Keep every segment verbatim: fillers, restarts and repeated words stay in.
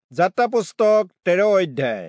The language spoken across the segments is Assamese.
যাত্ৰা পুস্তক তেৰ অধ্যায়।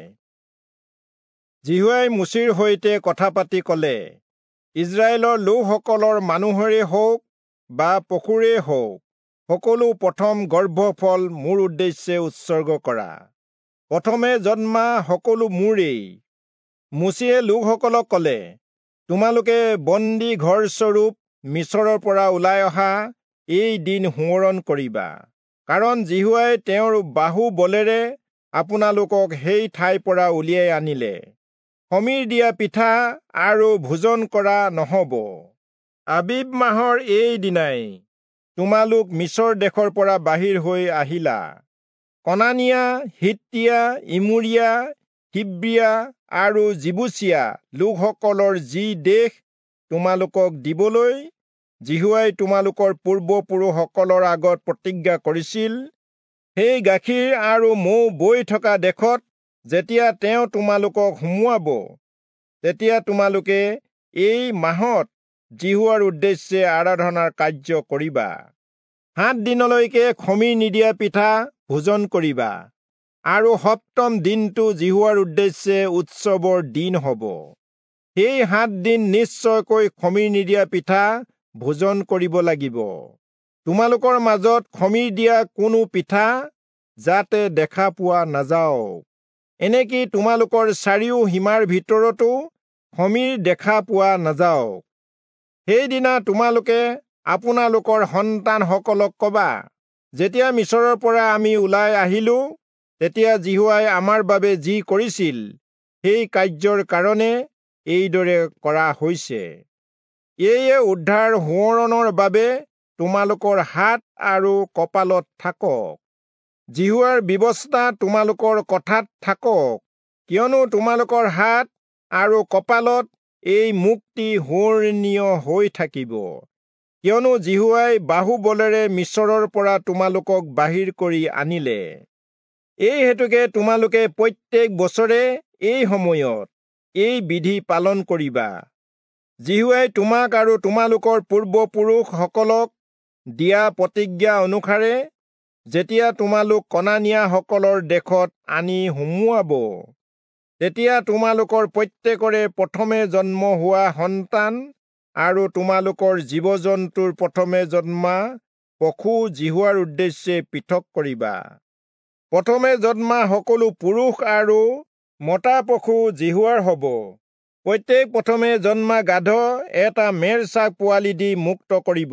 জিহুৱাই মুছিৰ সৈতে কথা পাতি ক'লে, ইজৰাইলৰ লোকসকলৰ মানুহৰে হওক বা পশুৰে হওক, সকলো প্ৰথম গৰ্ভফল মোৰ উদ্দেশ্যে উৎসৰ্গ কৰা। প্ৰথমে জন্মা সকলো মোৰেই। মুছিয়ে লোকসকলক ক'লে, তোমালোকে বন্দী ঘৰস্বৰূপ মিছৰৰ পৰা ওলাই অহা এই দিন সোঁৱৰণ কৰিবা। কাৰণ জিহুৱাই তেওঁৰ বাহু বলেৰে আপোনালোকক সেই ঠাইৰ পৰা উলিয়াই আনিলে। সমীৰ দিয়া পিঠা আৰু ভোজন কৰা নহ'ব। আবিব মাহৰ এই দিনাই তোমালোক মিছৰ দেশৰ পৰা বাহিৰ হৈ আহিলা। কনানীয়া, হিত্তীয়া, ইমুৰীয়া, হিব্ৰীয়া আৰু জিবুচীয়া লোকসকলৰ যি দেশ তোমালোকক দিবলৈ জিহুৱাই তোমালোকৰ পূৰ্বপুৰুষসকলৰ আগত প্ৰতিজ্ঞা কৰিছিল, সেই গাখীৰ আৰু মৌ বৈ থকা দেশত যেতিয়া তেওঁ তোমালোকক সুমুৱাব, তেতিয়া তোমালোকে এই মাহত জিহুৱাৰ উদ্দেশ্যে আৰাধনাৰ কাৰ্য কৰিবা। সাত দিনলৈকে খমিৰ নিদিয়া পিঠা ভোজন কৰিবা, আৰু সপ্তম দিনটো জিহুৱাৰ উদ্দেশ্যে উৎসৱৰ দিন হ'ব। সেই সাত দিন নিশ্চয়কৈ খমিৰ নিদিয়া পিঠা ভোজন কৰিব লাগিব। তোমালোকৰ মাজত খমিৰ দিয়া কোনো পিঠা যাতে দেখা পোৱা নাযাওক। এনেকি তোমালোকৰ চাৰিও সীমাৰ ভিতৰতো খমিৰ দেখা পোৱা নাযাওক। সেইদিনা তোমালোকে আপোনালোকৰ সন্তানসকলক ক'বা, যেতিয়া মিছৰৰ পৰা আমি ওলাই আহিলো, তেতিয়া জিহুৱাই আমাৰ বাবে যি কৰিছিল, সেই কাৰ্যৰ কাৰণে এইদৰে কৰা হৈছে। এয়ে উদ্ধাৰ সোঁৱৰণৰ বাবে তোমালোকৰ হাত আৰু কপালত থাকক। জিহুৱাৰ ব্যৱস্থা তোমালোকৰ কথাত থাকক, কিয়নো তোমালোকৰ হাত আৰু কপালত এই মুক্তি সোঁৱৰণীয় হৈ থাকিব। কিয়নো জিহুৱাই বাহুবলেৰে মিছৰৰ পৰা তোমালোকক বাহিৰ কৰি আনিলে। এই হেতুকে তোমালোকে প্ৰত্যেক বছৰে এই সময়ত এই বিধি পালন কৰিবা। জিহুৱাই তোমাক আৰু তোমালোকৰ পূৰ্বপুৰুষসকলক দিয়া প্ৰতিজ্ঞা অনুসাৰে যেতিয়া তোমালোক কনানীয়াসকলৰ দেশত আনি সুমুৱাব, তেতিয়া তোমালোকৰ প্ৰত্যেকৰে প্ৰথমে জন্ম হোৱা সন্তান আৰু তোমালোকৰ জীৱ-জন্তুৰ প্ৰথমে জন্মা পশু জিহুৱাৰ উদ্দেশ্যে পৃথক কৰিবা। প্ৰথমে জন্মা সকলো পুৰুষ আৰু মতা পশু জিহুৱাৰ হ'ব। প্ৰত্যেক প্ৰথমে জন্মা গাধ এটা মেৰচাক পোৱালি দি মুক্ত কৰিব।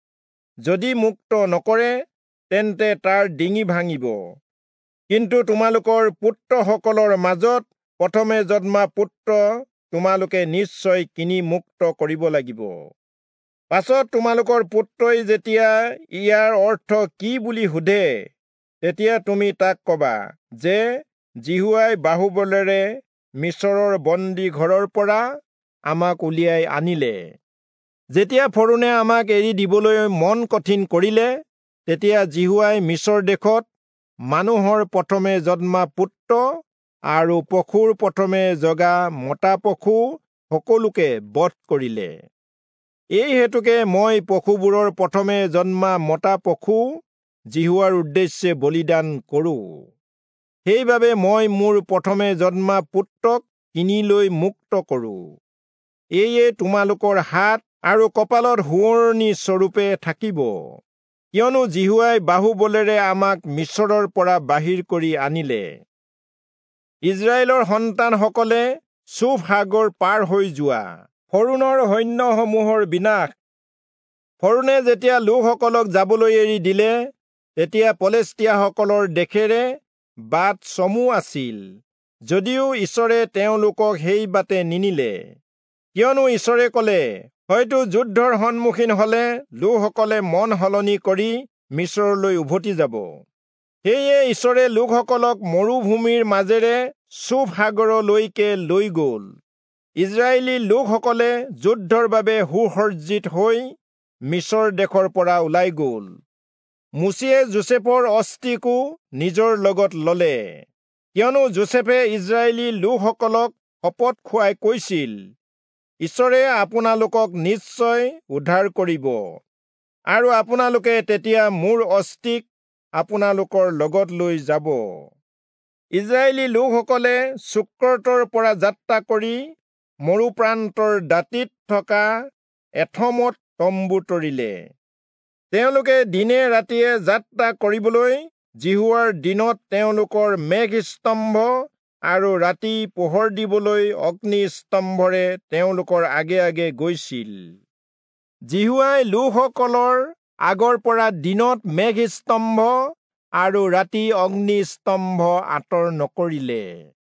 যদি মুক্ত নকৰে, তেন্তে তাৰ ডিঙি ভাঙিব। কিন্তু তোমালোকৰ পুত্ৰসকলৰ মাজত প্ৰথমে জন্মা পুত্ৰ তোমালোকে নিশ্চয় কিনি মুক্ত কৰিব লাগিব। পাছত তোমালোকৰ পুত্ৰই যেতিয়া ইয়াৰ অৰ্থ কি বুলি সোধে, তেতিয়া তুমি তাক ক'বা যে জিহুৱাই বাহুবলেৰে মিছৰৰ বন্দী ঘৰৰ পৰা আমাক উলিয়াই আনিলে। যেতিয়া ফৰোনে আমাক এৰি দিবলৈ মন কঠিন কৰিলে, তেতিয়া জিহুৱাই মিছৰ দেশত মানুহৰ প্ৰথমে জন্মা পুত্ৰ আৰু পশুৰ প্ৰথমে জগা মতা পশু সকলোকে বধ কৰিলে। এই হেতুকে মই পশুবোৰৰ প্ৰথমে জন্মা মতা পশু জিহুৱাৰ উদ্দেশ্যে বলিদান কৰোঁ। সেইবাবে মই মোৰ প্ৰথমে জন্মা পুত্ৰক কিনি লৈ মুক্ত কৰোঁ। এয়ে তোমালোকৰ হাত আৰু কপালত সোঁৱৰণি স্বৰূপে থাকিব। কিয়নো জিহুৱাই বাহুবলেৰে আমাক মিছৰৰ পৰা বাহিৰ কৰি আনিলে। ইজৰাইলৰ সন্তানসকলে চুফ সাগৰ পাৰ হৈ যোৱা। ফৰোনৰ সৈন্যসমূহৰ বিনাশ। ফৰোনে যেতিয়া লোকসকলক যাবলৈ এৰি দিলে, তেতিয়া পলেষ্টিয়াসকলৰ দেশেৰে বাট চমু আছিল, যদিও ঈশ্বৰে তেওঁলোকক সেই বাটে নিনিলে। কিয়নো ঈশ্বৰে ক'লে, হয়তো যুদ্ধৰ সন্মুখীন হ'লে লোকসকলে মন সলনি কৰি মিছৰলৈ উভতি যাব। সেয়ে ঈশ্বৰে লোকসকলক মৰুভূমিৰ মাজেৰে চুফ সাগৰলৈকে লৈ গ'ল। ইজৰাইলী লোকসকলে যুদ্ধৰ বাবে সুসজ্জিত হৈ মিছৰ দেশৰ পৰা ওলাই গ'ল। মুছিয়ে যোচেফৰ অস্থিকো নিজৰ লগত ল'লে, কিয়নো যোচেফে ইজৰাইলী লোকসকলক শপত খুৱাই কৈছিল, ঈশ্বৰে আপোনালোকক নিশ্চয় উদ্ধাৰ কৰিব, আৰু আপোনালোকে তেতিয়া মোৰ অস্থিক আপোনালোকৰ লগত লৈ যাব। ইজৰাইলী লোকসকলে চুক্ৰতৰ পৰা যাত্ৰা কৰি মৰুপ্ৰান্তৰ দাঁতিত থকা এথমত তম্বু তৰিলে। তেওঁলোকে দিনে ৰাতিয়ে যাত্ৰা কৰিবলৈ জিহুৱাৰ দিনত তেওঁলোকৰ মেঘস্তম্ভ আৰু ৰাতি পোহৰ দিবলৈ অগ্নিস্তম্ভৰে তেওঁলোকৰ আগে আগে গৈছিল। জিহুৱাই লোকসকলৰ আগৰ পৰা দিনত মেঘস্তম্ভ আৰু ৰাতি অগ্নিস্তম্ভ আঁতৰ নকৰিলে।